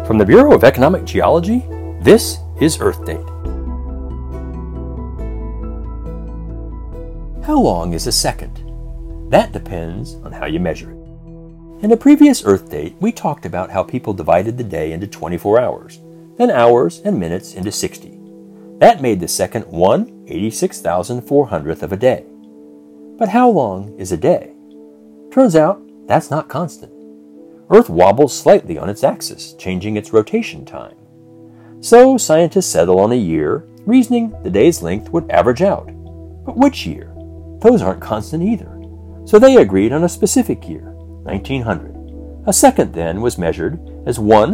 From the Bureau of Economic Geology, this is Earth Date. How long is a second? That depends on how you measure it. In a previous Earth Date, we talked about how people divided the day into 24 hours, then hours and minutes into 60. That made the second 1/86,400th of a day. But how long is a day? Turns out that's not constant. Earth wobbles slightly on its axis, changing its rotation time. So scientists settle on a year, reasoning the day's length would average out. But which year? Those aren't constant either. So they agreed on a specific year, 1900. A second then was measured as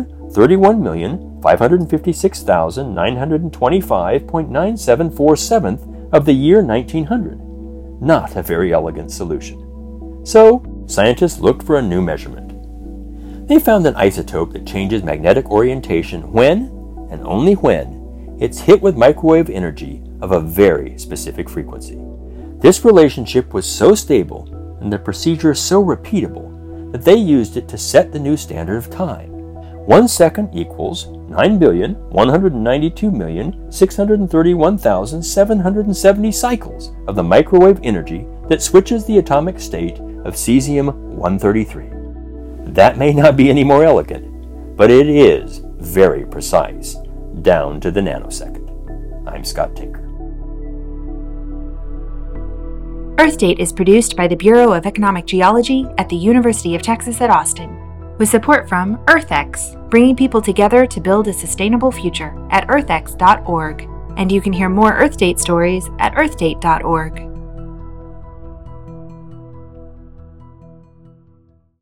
1/31,556,925.9747 of the year 1900. Not a very elegant solution. So scientists looked for a new measurement. They found an isotope that changes magnetic orientation when, and only when, it's hit with microwave energy of a very specific frequency. This relationship was so stable and the procedure so repeatable that they used it to set the new standard of time. 1 second equals 9,192,631,770 cycles of the microwave energy that switches the atomic state of cesium-133. That may not be any more elegant, but it is very precise, down to the nanosecond. I'm Scott Tinker. Earth Date is produced by the Bureau of Economic Geology at the University of Texas at Austin, with support from EarthX, bringing people together to build a sustainable future at earthx.org. And you can hear more Earth Date stories at earthdate.org.